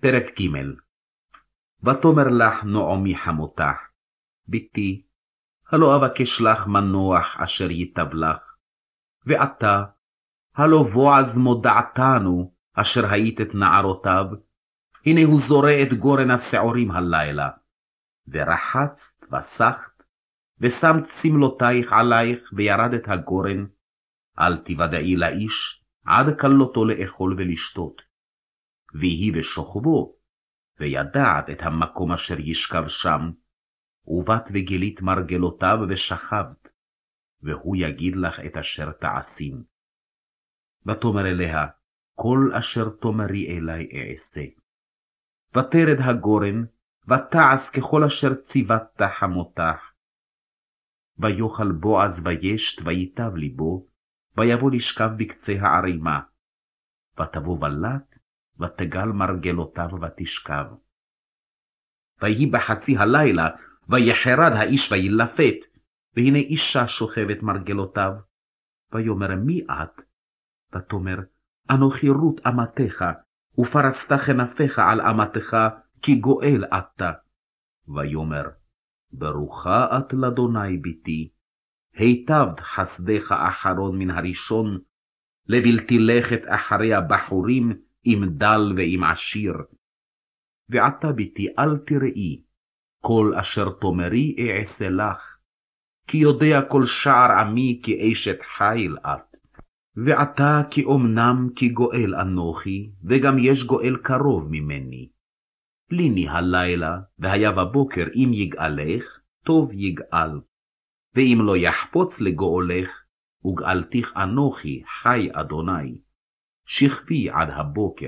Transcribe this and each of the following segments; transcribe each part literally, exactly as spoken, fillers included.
פרק ג'. ותאמר לך נעמי חמותך, בתי, הלא אבקש לך מנוח אשר ייטב לך, ועתה, הלא בועז מודעתנו אשר היית את נערותיו, הנה הוא זורע את גורן השעורים הלילה, ורחצת וסחת, ושמת סמלותייך עלייך וירדת הגורן, אל תוודעי לאיש עד כלותו לאכול ולשתות. ויהי בשוכבו, וידעת את המקום אשר ישכב שם, ובאת וגילית מרגלותיו ושכבת, והוא יגיד לך את אשר תעשים. ותאמר אליה, כל אשר תאמרי אלי אעשה. ותרד הגורן, ותעש ככל אשר ציוות חמותך. ויאכל בועז וישת ויטב ליבו, ויבוא לשכב בקצה הערימה. ותבוא בלט, ותגל מרגלותיו ותשכב. ויהי בחצי הלילה, ויחרד האיש וילפת, והנה אישה שוכבת מרגלותיו. ויאמר מי את? ותאמר, אנוכי רות אמתך, ופרסת כנפיך על אמתך, כי גואל אתה. ויאמר, ברוכה את לאדוני ביתי, היטבת חסדך אחרון מן הראשון, לבלתי לכת אחרי הבחורים, עם דל ועם עשיר. ועתה ביתי אל תראי, כל אשר תאמרי אעשה לך, כי יודע כל שער עמי כי אשת חיל את. ועתה כי אמנם כי גואל אנוכי, וגם יש גואל קרוב ממני. ליני הלילה, והיה בבוקר אם יגאלך, טוב יגאל. ואם לא יחפוץ לגאולך, וגאלתיך אנוכי חי אדוני. שכבי עד הבוקר.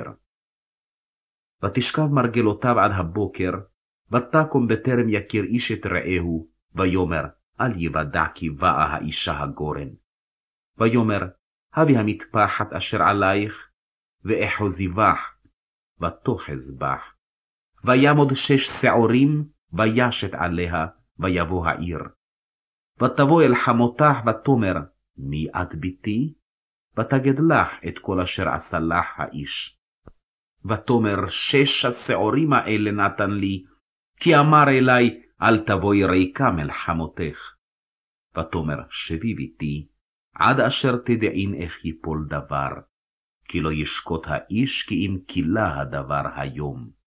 ותשכב מרגלותיו עד הבוקר, ותקום בטרם יכיר איש את רעהו, ויאמר, אל יוודע כי באה האישה הגורן. ויאמר, הביא המטפחת אשר עלייך, ואחוזי בך, ותאחז בך. וימוד שש שעורים, וישת עליה, ויבוא העיר. ותבוא אל חמותך, ותאמר, מי את ביתי? ותגד לך את כל אשר עשה לך האיש. ותאמר, שש השעורים האלה נתן לי, כי אמר אלי, אל תבואי ריקם אל חמותך. ותאמר, שבי ביתי, עד אשר תדעין איך יפול דבר, כי לא ישקוט האיש כי אם קילה הדבר היום.